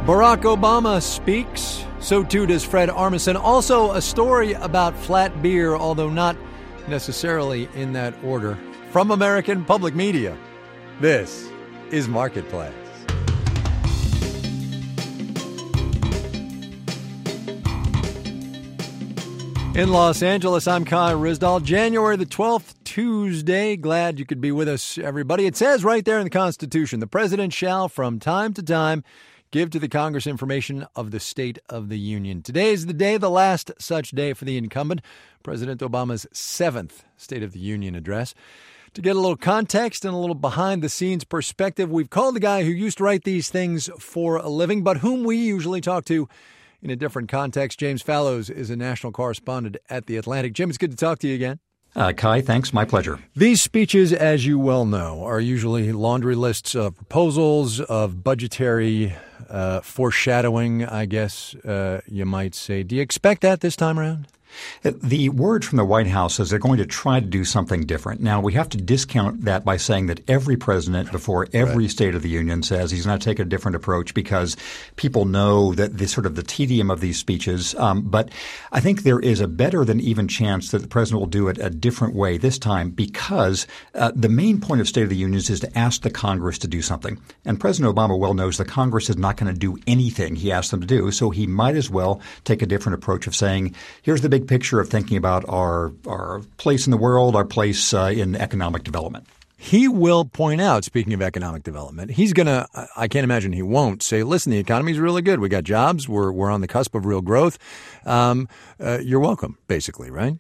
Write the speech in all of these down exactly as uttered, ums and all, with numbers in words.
Barack Obama speaks. So too does Fred Armisen. Also a story about flat beer, although not necessarily in that order. From American Public Media, this is Marketplace. In Los Angeles, I'm Kai Ryssdal. January the twelfth, Tuesday. Glad you could be with us, everybody. It says right there in the Constitution, the president shall, from time to time, give to the Congress information of the State of the Union. Today is the day, the last such day for the incumbent, President Obama's seventh State of the Union address. To get a little context and a little behind-the-scenes perspective, we've called the guy who used to write these things for a living, but whom we usually talk to in a different context. James Fallows is a national correspondent at The Atlantic. Jim, it's good to talk to you again. Uh, Kai, thanks. My pleasure. These speeches, as you well know, are usually laundry lists of proposals, of budgetary uh, foreshadowing, I guess uh, you might say. Do you expect that this time around? The word from the White House is they're going to try to do something different. Now, we have to discount that by saying that every president before every right. State of the Union says he's going to take a different approach because people know that the sort of the tedium of these speeches. Um, but I think there is a better than even chance that the president will do it a different way this time because uh, the main point of State of the Union is to ask the Congress to do something. And President Obama well knows the Congress is not going to do anything he asked them to do. So he might as well take a different approach of saying, here's the big picture of thinking about our our place in the world, our place uh, in economic development. He will point out, speaking of economic development, he's going to, I can't imagine he won't, say, listen, the economy's really good. We got jobs. We're we're on the cusp of real growth. Um, uh, you're welcome, basically, right?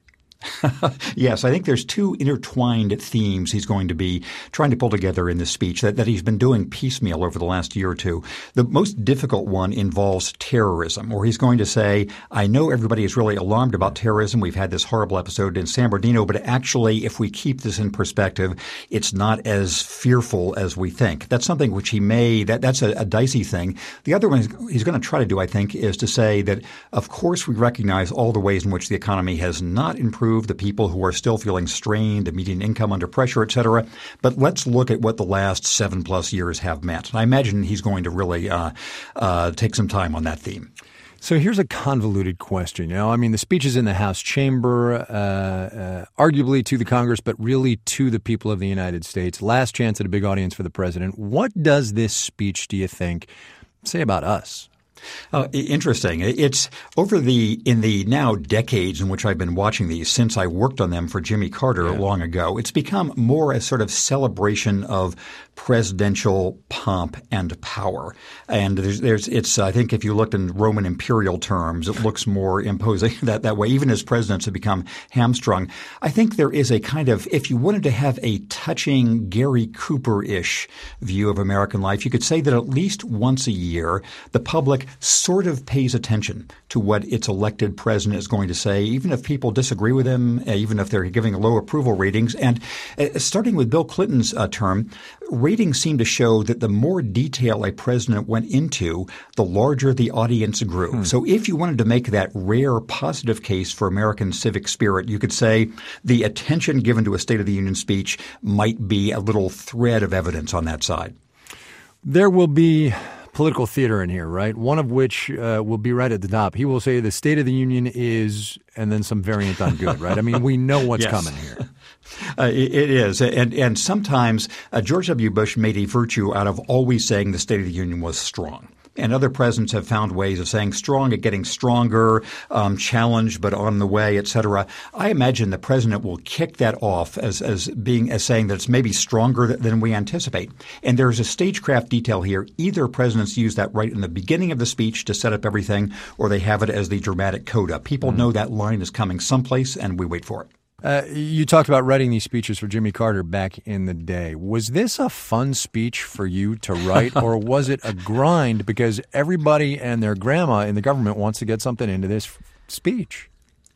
Yes, I think there's two intertwined themes he's going to be trying to pull together in this speech that, that he's been doing piecemeal over the last year or two. The most difficult one involves terrorism, where he's going to say, I know everybody is really alarmed about terrorism. We've had this horrible episode in San Bernardino, but actually, if we keep this in perspective, it's not as fearful as we think. That's something which he may that, – that's a, a dicey thing. The other one he's going to try to do, I think, is to say that, of course, we recognize all the ways in which the economy has not improved, the people who are still feeling strained, the median income under pressure, et cetera. But let's look at what the last seven plus years have meant. And I imagine he's going to really uh, uh, take some time on that theme. So here's a convoluted question. You know, I mean, the speech is in the House chamber, uh, uh, arguably to the Congress, but really to the people of the United States. Last chance at a big audience for the president. What does this speech, do you think, say about us? Uh, interesting. It's over the in the now decades in which I've been watching these since I worked on them for Jimmy Carter yeah. long ago. It's become more a sort of celebration of presidential pomp and power. And there's, there's it's I think if you looked in Roman imperial terms, it looks more imposing that, that way, even as presidents have become hamstrung. I think there is a kind of, if you wanted to have a touching Gary Cooper-ish view of American life, you could say that at least once a year, the public sort of pays attention to what its elected president is going to say, even if people disagree with him, even if they're giving low approval ratings. And uh, starting with Bill Clinton's uh, term, ratings seem to show that the more detail a president went into, the larger the audience grew. Hmm. So if you wanted to make that rare positive case for American civic spirit, you could say the attention given to a State of the Union speech might be a little thread of evidence on that side. There will be political theater in here, right? One of which uh, will be right at the top. He will say the State of the Union is, and then some variant on good, right? I mean, we know what's yes. coming here. Uh, it, it is. And, and sometimes uh, George W. Bush made a virtue out of always saying the State of the Union was strong. And other presidents have found ways of saying strong at getting stronger, um, challenged but on the way, et cetera. I imagine the president will kick that off as as being as saying that it's maybe stronger than we anticipate. And there's a stagecraft detail here. Either presidents use that right in the beginning of the speech to set up everything, or they have it as the dramatic coda. People mm-hmm. know that line is coming someplace, and we wait for it. Uh, you talked about writing these speeches for Jimmy Carter back in the day. Was this a fun speech for you to write, or was it a grind because everybody and their grandma in the government wants to get something into this f- speech?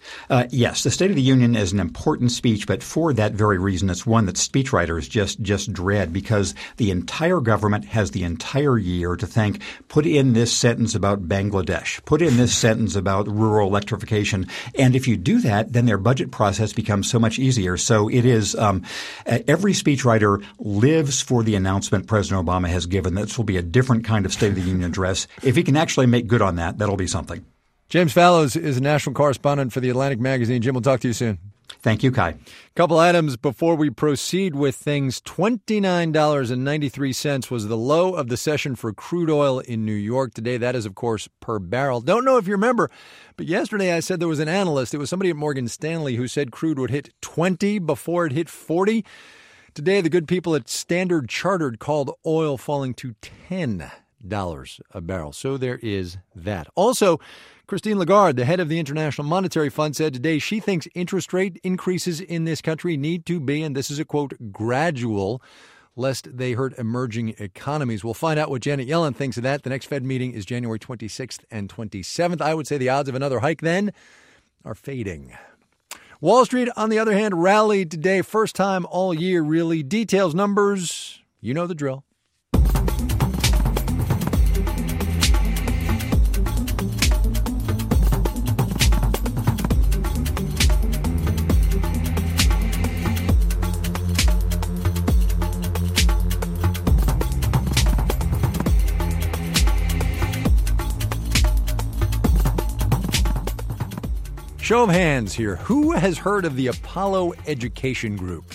Uh, yes, the State of the Union is an important speech, but for that very reason, it's one that speechwriters just just dread because the entire government has the entire year to think, put in this sentence about Bangladesh, put in this sentence about rural electrification. And if you do that, then their budget process becomes so much easier. So it is um, every speechwriter lives for the announcement President Obama has given. This will be a different kind of State of the Union address. If he can actually make good on that, that'll be something. James Fallows is a national correspondent for The Atlantic Magazine. Jim, we'll talk to you soon. Thank you, Kai. Couple items before we proceed with things. twenty-nine dollars and ninety-three cents was the low of the session for crude oil in New York today. That is, of course, per barrel. Don't know if you remember, but yesterday I said there was an analyst. It was somebody at Morgan Stanley who said crude would hit twenty before it hit forty. Today, the good people at Standard Chartered called oil falling to ten dollars a barrel. So there is that. Also, Christine Lagarde, the head of the International Monetary Fund, said today she thinks interest rate increases in this country need to be, and this is a quote, gradual, lest they hurt emerging economies. We'll find out what Janet Yellen thinks of that. The next Fed meeting is January twenty-sixth and twenty-seventh. I would say the odds of another hike then are fading. Wall Street, on the other hand, rallied today. First time all year, really. Details, numbers, you know the drill. Show of hands here. Who has heard of the Apollo Education Group?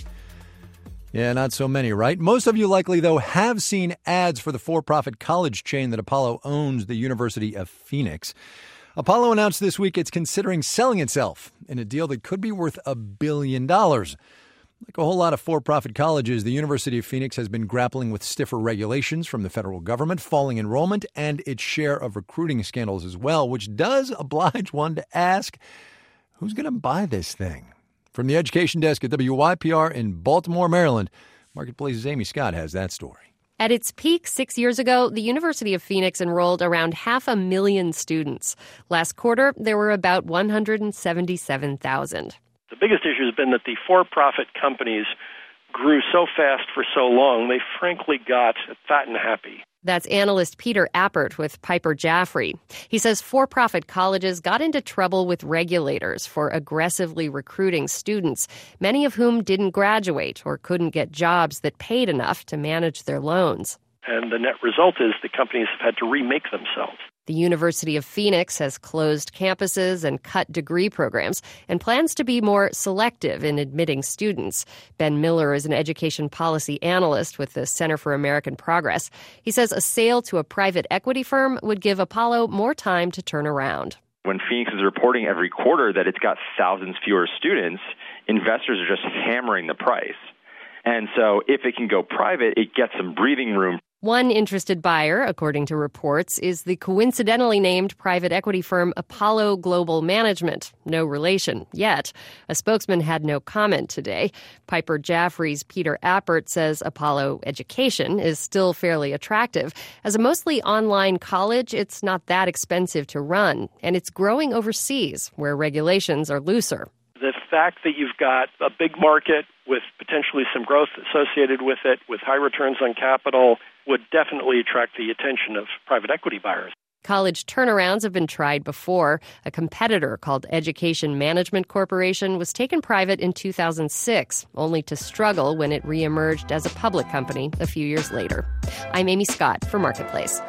Yeah, not so many, right? Most of you likely, though, have seen ads for the for-profit college chain that Apollo owns, the University of Phoenix. Apollo announced this week it's considering selling itself in a deal that could be worth a billion dollars. Like a whole lot of for-profit colleges, the University of Phoenix has been grappling with stiffer regulations from the federal government, falling enrollment, and its share of recruiting scandals as well, which does oblige one to ask, who's going to buy this thing? From the education desk at W Y P R in Baltimore, Maryland, Marketplace's Amy Scott has that story. At its peak six years ago, the University of Phoenix enrolled around half a million students. Last quarter, there were about one hundred seventy-seven thousand. The biggest issue has been that the for-profit companies grew so fast for so long, they frankly got fat and happy. That's analyst Peter Appert with Piper Jaffray. He says for-profit colleges got into trouble with regulators for aggressively recruiting students, many of whom didn't graduate or couldn't get jobs that paid enough to manage their loans. And the net result is the companies have had to remake themselves. The University of Phoenix has closed campuses and cut degree programs and plans to be more selective in admitting students. Ben Miller is an education policy analyst with the Center for American Progress. He says a sale to a private equity firm would give Apollo more time to turn around. When Phoenix is reporting every quarter that it's got thousands fewer students, investors are just hammering the price. And so if it can go private, it gets some breathing room. One interested buyer, according to reports, is the coincidentally named private equity firm Apollo Global Management. No relation yet. A spokesman had no comment today. Piper Jaffray's Peter Appert says Apollo Education is still fairly attractive. As a mostly online college, it's not that expensive to run, and it's growing overseas, where regulations are looser. The fact that you've got a big market with potentially some growth associated with it, with high returns on capital, would definitely attract the attention of private equity buyers. College turnarounds have been tried before. A competitor called Education Management Corporation was taken private in two thousand six, only to struggle when it reemerged as a public company a few years later. I'm Amy Scott for Marketplace.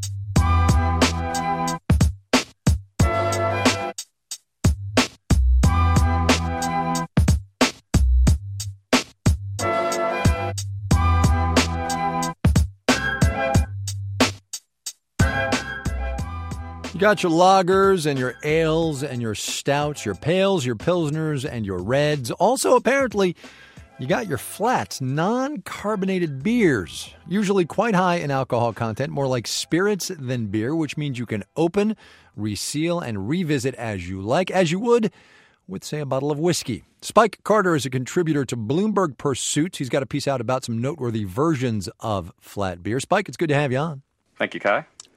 You got your lagers and your ales and your stouts, your pales, your pilsners, and your reds. Also, apparently, you got your flats, non-carbonated beers, usually quite high in alcohol content, more like spirits than beer, which means you can open, reseal, and revisit as you like, as you would with, say, a bottle of whiskey. Spike Carter is a contributor to Bloomberg Pursuits. He's got a piece out about some noteworthy versions of flat beer. Spike, it's good to have you on. Thank you, Kai.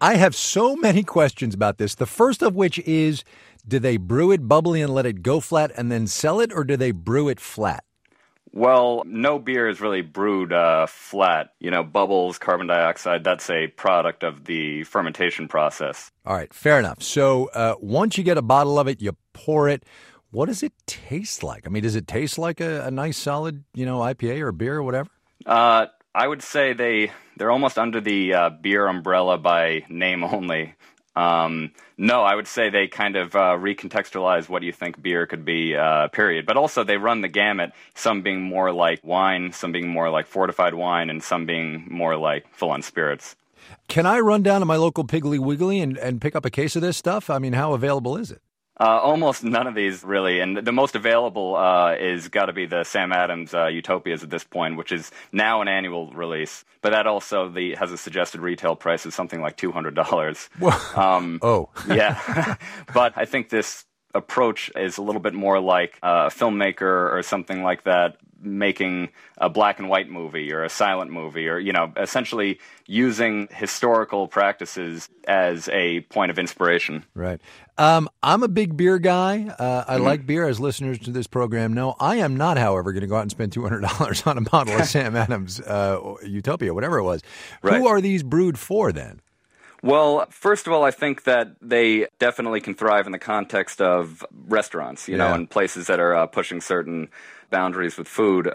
I have so many questions about this. The first of which is, do they brew it bubbly and let it go flat and then sell it, or do they brew it flat? Well, no beer is really brewed uh, flat. You know, bubbles, carbon dioxide, that's a product of the fermentation process. All right, fair enough. So uh, once you get a bottle of it, you pour it. What does it taste like? I mean, does it taste like a, a nice, solid, you know, I P A or beer or whatever? Uh, I would say they, they're almost under the uh, beer umbrella by name only. Um, no, I would say they kind of uh, recontextualize what you think beer could be, uh, period. But also they run the gamut, some being more like wine, some being more like fortified wine, and some being more like full-on spirits. Can I run down to my local Piggly Wiggly and, and pick up a case of this stuff? I mean, how available is it? Uh, almost none of these, really. And the most available uh, is got to be the Sam Adams uh, Utopias at this point, which is now an annual release. But that also the, has a suggested retail price of something like two hundred dollars. Um, oh. Yeah. But I think this approach is a little bit more like a filmmaker or something like that making a black and white movie or a silent movie, or, you know, essentially using historical practices as a point of inspiration. Right. Um, I'm a big beer guy. Uh, I mm-hmm. like beer, as listeners to this program know. I am not, however, going to go out and spend two hundred dollars on a bottle of Sam Adams uh, Utopia, whatever it was. Right. Who are these brewed for, then? Well, first of all, I think that they definitely can thrive in the context of restaurants, you yeah. know, and places that are uh, pushing certain boundaries with food.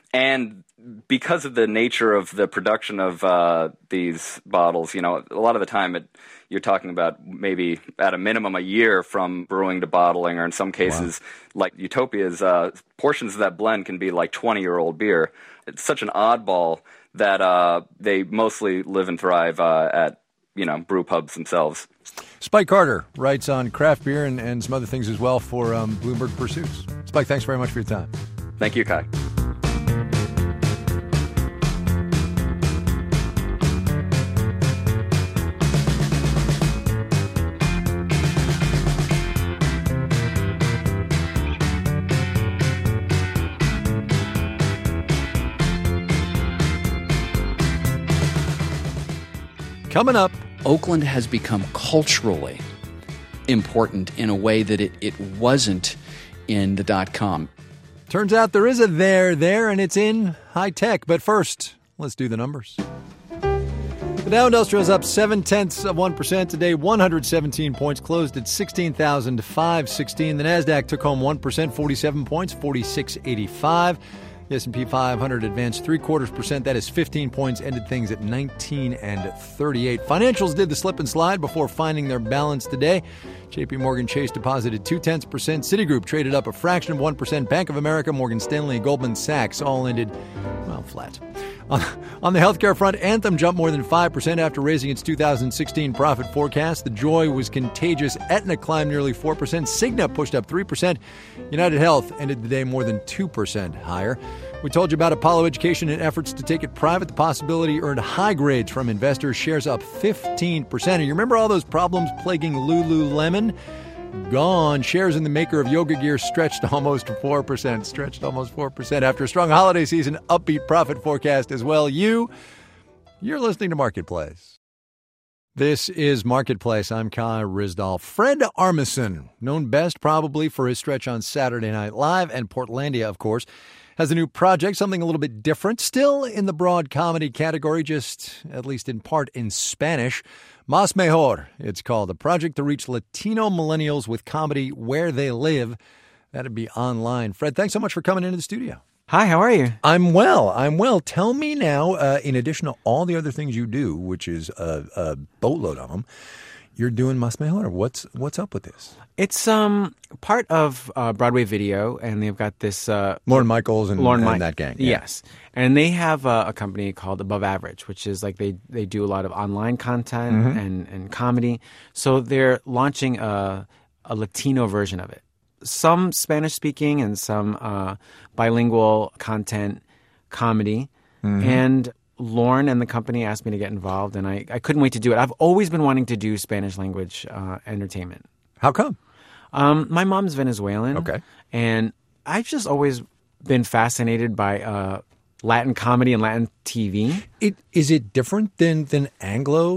And because of the nature of the production of uh, these bottles, you know, a lot of the time it, you're talking about maybe at a minimum a year from brewing to bottling, or in some cases, wow. like Utopia's, uh, portions of that blend can be like twenty-year-old beer. It's such an oddball that uh, they mostly live and thrive uh, at, you know, brew pubs themselves. Spike Carter writes on craft beer and, and some other things as well for um, Bloomberg Pursuits. Spike, thanks very much for your time. Thank you, Kai. Coming up, Oakland has become culturally important in a way that it, it wasn't in the dot-com. Turns out there is a there there, and it's in high tech. But first, let's do the numbers. The Dow Industrial is up seven tenths of one percent today, one hundred seventeen points, closed at sixteen thousand five hundred sixteen. The Nasdaq took home one percent, forty-seven points, forty-six eighty-five. The S and P five hundred advanced three quarters percent. That is fifteen points, ended things at nineteen and thirty-eight. Financials did the slip and slide before finding their balance today. J P Morgan Chase deposited two tenths percent. Citigroup traded up a fraction of one percent. Bank of America, Morgan Stanley, and Goldman Sachs all ended, well, flat. On, on the healthcare front, Anthem jumped more than five percent after raising its two thousand sixteen profit forecast. The joy was contagious. Aetna climbed nearly four percent. Cigna pushed up three percent. United Health ended the day more than two percent higher. We told you about Apollo Education and efforts to take it private. The possibility earned high grades from investors. Shares up fifteen percent. And you remember all those problems plaguing Lululemon? Gone. Shares in the maker of yoga gear stretched almost four percent. Stretched almost four percent after a strong holiday season. Upbeat profit forecast as well. You, you're listening to Marketplace. This is Marketplace. I'm Kai Ryssdal. Fred Armisen, known best probably for his stretch on Saturday Night Live, and Portlandia, of course, has a new project, something a little bit different, still in the broad comedy category, just at least in part in Spanish. Mas Mejor, it's called, a project to reach Latino millennials with comedy where they live. That'd be online. Fred, thanks so much for coming into the studio. Hi, how are you? I'm well. I'm well. Tell me now, uh, in addition to all the other things you do, which is a, a boatload of them, you're doing Mas Mejor. What's what's up with this? It's um part of uh, Broadway Video, and they've got this uh, Lorne Michaels and, Lorne and Mi- that gang. Yeah. Yes, and they have uh, a company called Above Average, which is like they, they do a lot of online content mm-hmm. and, and comedy. So they're launching a a Latino version of it. Some Spanish speaking and some uh, bilingual content comedy, mm-hmm. and Lorne and the company asked me to get involved, and I, I couldn't wait to do it. I've always been wanting to do Spanish language uh, entertainment. How come? Um, my mom's Venezuelan. Okay. And I've just always been fascinated by uh, Latin comedy and Latin T V. It, is it different than, than Anglo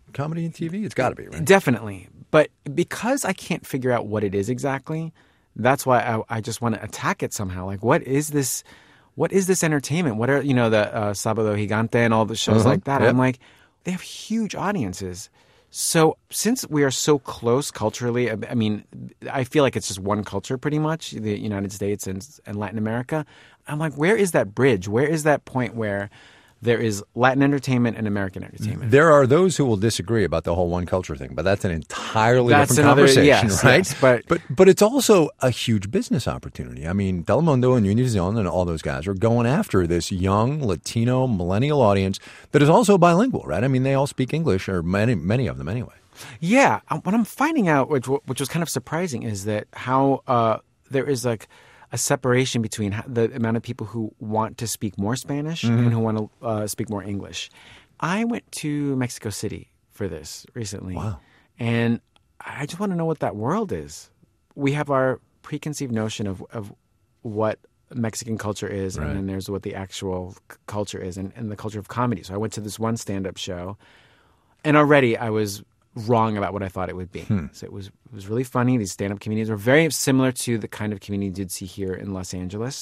comedy and T V? It's got to be, right? Definitely. But because I can't figure out what it is exactly, that's why I, I just want to attack it somehow. Like, what is this? What is this entertainment? What are, you know, the uh, Sábado Gigante and all the shows uh-huh. like that? Yep. I'm like, they have huge audiences. So since we are so close culturally, I, I mean, I feel like it's just one culture pretty much, the United States and, and Latin America. I'm like, where is that bridge? Where is that point where there is Latin entertainment and American entertainment? There are those who will disagree about the whole one culture thing, but that's an entirely that's different another, conversation, yes, right? Yes, but, but but it's also a huge business opportunity. I mean, Telemundo and Univision and all those guys are going after this young Latino millennial audience that is also bilingual, right? I mean, they all speak English, or many many of them anyway. Yeah, what I'm finding out, which which was kind of surprising, is that how uh, there is like a separation between the amount of people who want to speak more Spanish mm-hmm. and who want to uh, speak more English. I went to Mexico City for this recently. Wow. And I just want to know what that world is. We have our preconceived notion of, of what Mexican culture is, right. and then there's what the actual c- culture is, and, and the culture of comedy. So I went to this one stand-up show, and already I was wrong about what I thought it would be. Hmm. So it was it was really funny. These stand-up comedians were very similar to the kind of comedy you did see here in Los Angeles.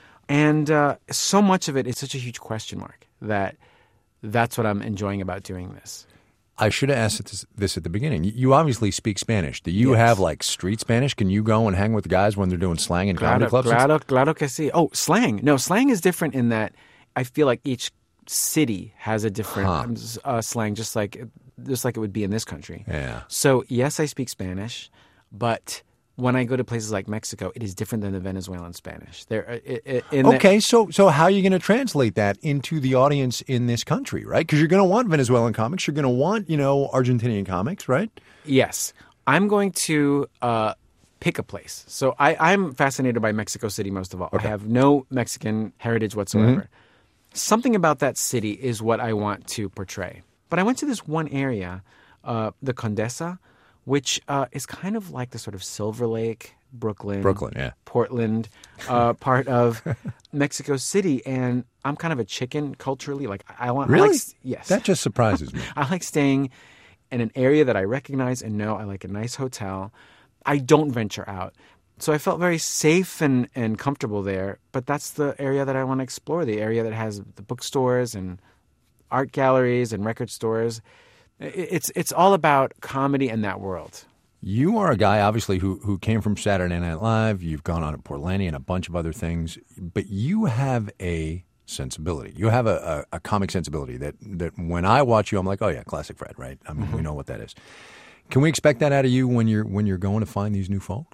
And uh, so much of it is such a huge question mark that that's what I'm enjoying about doing this. I should have asked this, this at the beginning. You obviously speak Spanish. Do you yes. have like street Spanish? Can you go and hang with the guys when they're doing slang in claro, comedy clubs? Claro, claro que sí. Oh, slang. No, slang is different in that I feel like each city has a different huh. uh, slang, just like just like it would be in this country. Yeah. So yes, I speak Spanish, but when I go to places like Mexico, it is different than the Venezuelan Spanish. There, okay, the, so so how are you going to translate that into the audience in this country, right? Because you're going to want Venezuelan comics, you're going to want, you know, Argentinian comics, right? Yes, I'm going to uh, pick a place. So I, I'm fascinated by Mexico City most of all. Okay. I have no Mexican heritage whatsoever. Mm-hmm. Something about that city is what I want to portray. But I went to this one area, uh, the Condesa, which uh, is kind of like the sort of Silver Lake, Brooklyn, Brooklyn, yeah. Portland uh, part of Mexico City. And I'm kind of a chicken culturally. Like I want, really? I like, yes, that just surprises me. I like staying in an area that I recognize and know. I like a nice hotel. I don't venture out. So I felt very safe and, and comfortable there. But that's the area that I want to explore, the area that has the bookstores and art galleries and record stores. It's it's all about comedy in that world. You are a guy, obviously, who who came from Saturday Night Live. You've gone on to Portlandia and a bunch of other things. But you have a sensibility. You have a, a, a comic sensibility that, that when I watch you, I'm like, oh, yeah, classic Fred, right? I mean, mm-hmm. we know what that is. Can we expect that out of you when you're when you're going to find these new folks?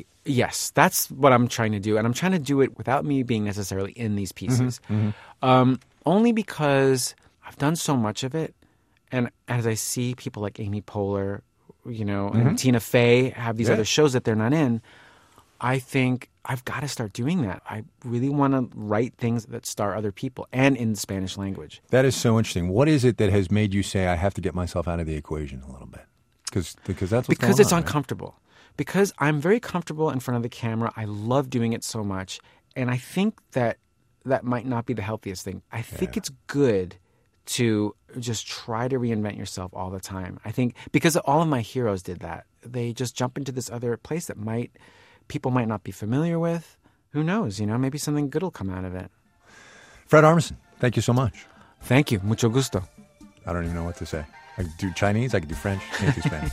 Yes, that's what I'm trying to do. And I'm trying to do it without me being necessarily in these pieces. Mm-hmm. Mm-hmm. Um, only because I've done so much of it. And as I see people like Amy Poehler, you know, mm-hmm. and Tina Fey have these yeah. other shows that they're not in, I think I've got to start doing that. I really want to write things that star other people and in the Spanish language. That is so interesting. What is it that has made you say, I have to get myself out of the equation a little bit? Because because that's what's Because going it's on, uncomfortable. Right? Because I'm very comfortable in front of the camera. I love doing it so much. And I think that that might not be the healthiest thing. I think yeah. it's good to just try to reinvent yourself all the time. I think because all of my heroes did that. They just jump into this other place that might people might not be familiar with. Who knows? You know, maybe something good will come out of it. Fred Armisen, thank you so much. Thank you. Mucho gusto. I don't even know what to say. I can do Chinese, I can do French, can't do Spanish.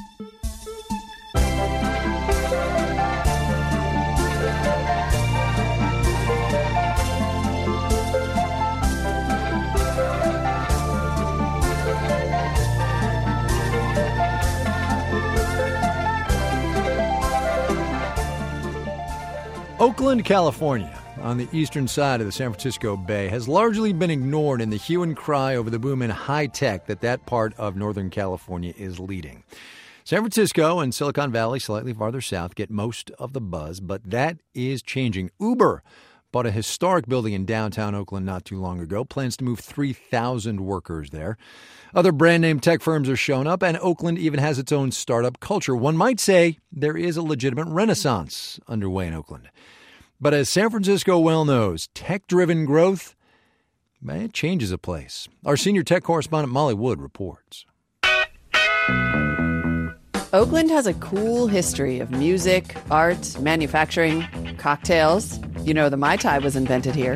Oakland, California, on the eastern side of the San Francisco Bay, has largely been ignored in the hue and cry over the boom in high tech that that part of Northern California is leading. San Francisco and Silicon Valley, slightly farther south, get most of the buzz, but that is changing. Uber bought a historic building in downtown Oakland not too long ago, plans to move three thousand workers there. Other brand-name tech firms are showing up, and Oakland even has its own startup culture. One might say there is a legitimate renaissance underway in Oakland. But as San Francisco well knows, tech-driven growth, man, it changes a place. Our senior tech correspondent Molly Wood reports. Oakland has a cool history of music, art, manufacturing, cocktails. You know, the Mai Tai was invented here.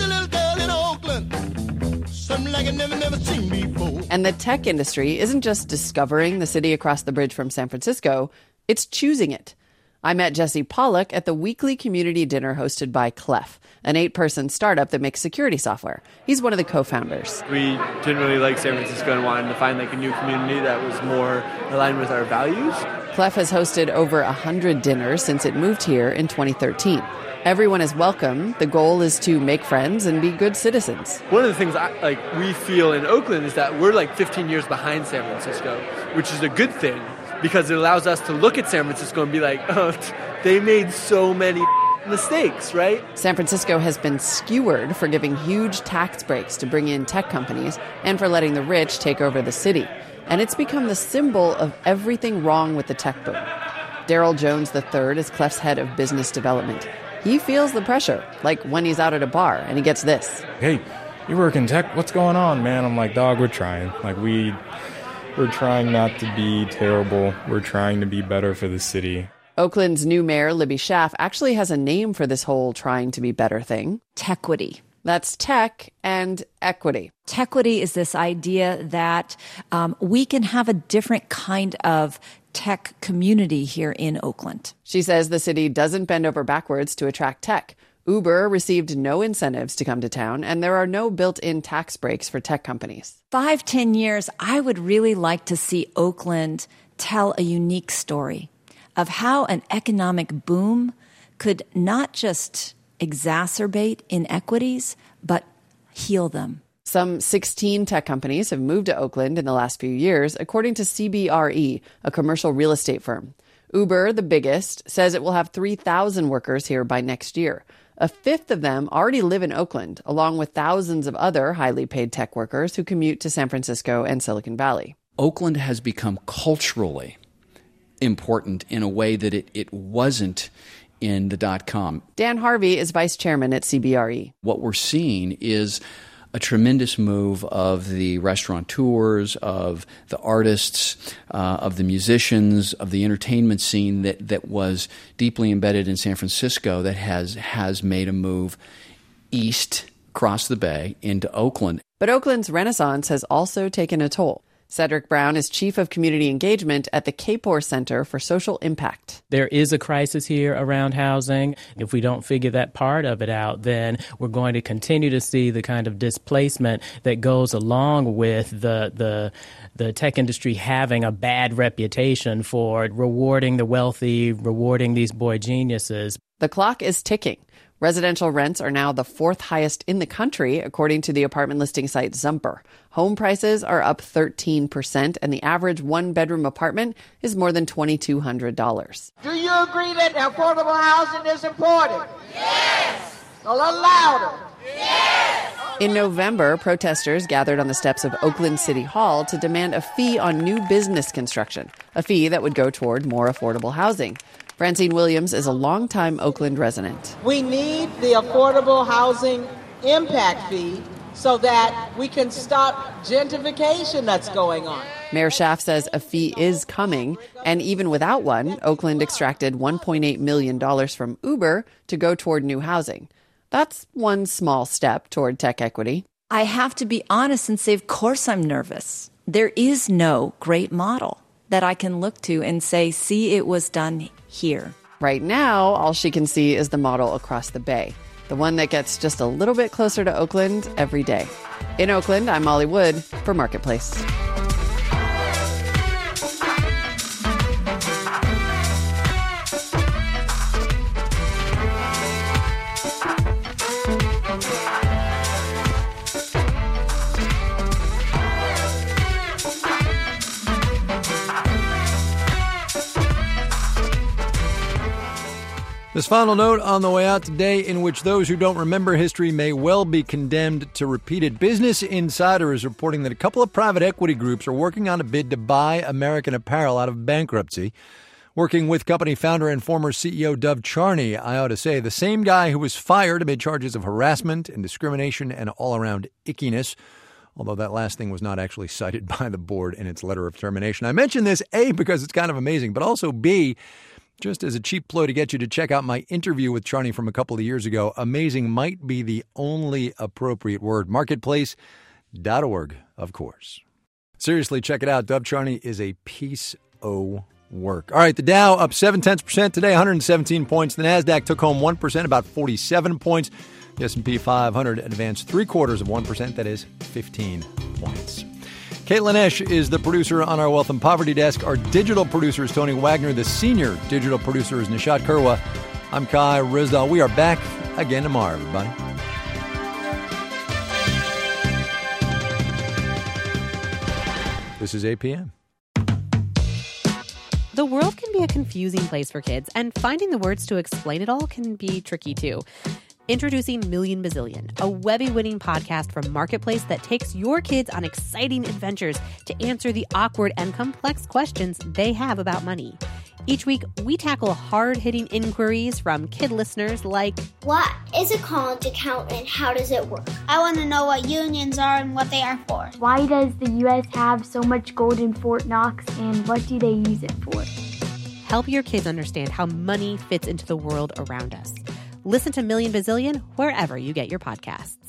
Like never, never seen before. And the tech industry isn't just discovering the city across the bridge from San Francisco, it's choosing it. I met Jesse Pollock at the weekly community dinner hosted by Clef, an eight-person startup that makes security software. He's one of the co-founders. We didn't really like San Francisco and wanted to find like a new community that was more aligned with our values. Clef has hosted over one hundred dinners since it moved here in twenty thirteen. Everyone is welcome. The goal is to make friends and be good citizens. One of the things I, like we feel in Oakland is that we're like fifteen years behind San Francisco, which is a good thing because it allows us to look at San Francisco and be like, oh, they made so many mistakes, right? San Francisco has been skewered for giving huge tax breaks to bring in tech companies and for letting the rich take over the city. And it's become the symbol of everything wrong with the tech boom. Daryl Jones the third is Clef's head of business development. He feels the pressure, like when he's out at a bar and he gets this. Hey, you work in tech? What's going on, man? I'm like, dog, we're trying. Like, we, we're trying not to be terrible. We're trying to be better for the city. Oakland's new mayor, Libby Schaaf, actually has a name for this whole trying to be better thing. Tequity. That's tech and equity. Tequity is this idea that um, we can have a different kind of tech community here in Oakland. She says the city doesn't bend over backwards to attract tech. Uber received no incentives to come to town, and there are no built-in tax breaks for tech companies. Five, ten years, I would really like to see Oakland tell a unique story of how an economic boom could not just exacerbate inequities, but heal them. Some sixteen tech companies have moved to Oakland in the last few years, according to C B R E, a commercial real estate firm. Uber, the biggest, says it will have three thousand workers here by next year. A fifth of them already live in Oakland, along with thousands of other highly paid tech workers who commute to San Francisco and Silicon Valley. Oakland has become culturally important in a way that it, it wasn't in the dot-com. Dan Harvey is vice chairman at C B R E. What we're seeing is a tremendous move of the restaurateurs, of the artists, uh, of the musicians, of the entertainment scene that, that was deeply embedded in San Francisco that has, has made a move east, across the bay, into Oakland. But Oakland's renaissance has also taken a toll. Cedric Brown is Chief of Community Engagement at the Kapor Center for Social Impact. There is a crisis here around housing. If we don't figure that part of it out, then we're going to continue to see the kind of displacement that goes along with the the the tech industry having a bad reputation for rewarding the wealthy, rewarding these boy geniuses. The clock is ticking. Residential rents are now the fourth highest in the country, according to the apartment listing site Zumper. Home prices are up thirteen percent, and the average one-bedroom apartment is more than two thousand two hundred dollars. Do you agree that affordable housing is important? Yes! A little louder. Yes! In November, protesters gathered on the steps of Oakland City Hall to demand a fee on new business construction, a fee that would go toward more affordable housing. Francine Williams is a longtime Oakland resident. We need the affordable housing impact fee so that we can stop gentrification that's going on. Mayor Schaaf says a fee is coming, and even without one, Oakland extracted one point eight million dollars from Uber to go toward new housing. That's one small step toward tech equity. I have to be honest and say, of course I'm nervous. There is no great model that I can look to and say, see, it was done here. Right now, all she can see is the model across the bay, the one that gets just a little bit closer to Oakland every day. In Oakland, I'm Molly Wood for Marketplace. This final note on the way out today, in which those who don't remember history may well be condemned to repeat it. Business Insider is reporting that a couple of private equity groups are working on a bid to buy American Apparel out of bankruptcy. Working with company founder and former C E O Dov Charney, I ought to say, the same guy who was fired amid charges of harassment and discrimination and all-around ickiness. although that last thing was not actually cited by the board in its letter of termination. I mention this, A, because it's kind of amazing, but also B, just as a cheap ploy to get you to check out my interview with Charney from a couple of years ago. Amazing might be the only appropriate word. Marketplace dot org, of course. Seriously, check it out. Dov Charney is a piece of work. All right, the Dow up seven tenths percent today, one hundred seventeen points. The NASDAQ took home one percent, about forty-seven points. The S and P five hundred advanced three quarters of one percent, that is fifteen points. Caitlin Esch is the producer on our Wealth and Poverty Desk. Our digital producer is Tony Wagner. The senior digital producer is Nishat Kurwa. I'm Kai Ryssdal. We are back again tomorrow, everybody. This is A P M. The world can be a confusing place for kids, and finding the words to explain it all can be tricky too. Introducing Million Bazillion, a Webby-winning podcast from Marketplace that takes your kids on exciting adventures to answer the awkward and complex questions they have about money. Each week, we tackle hard-hitting inquiries from kid listeners like, what is a college account and how does it work? I want to know what unions are and what they are for. Why does the U S have so much gold in Fort Knox, and what do they use it for? Help your kids understand how money fits into the world around us. Listen to Million Bazillion wherever you get your podcasts.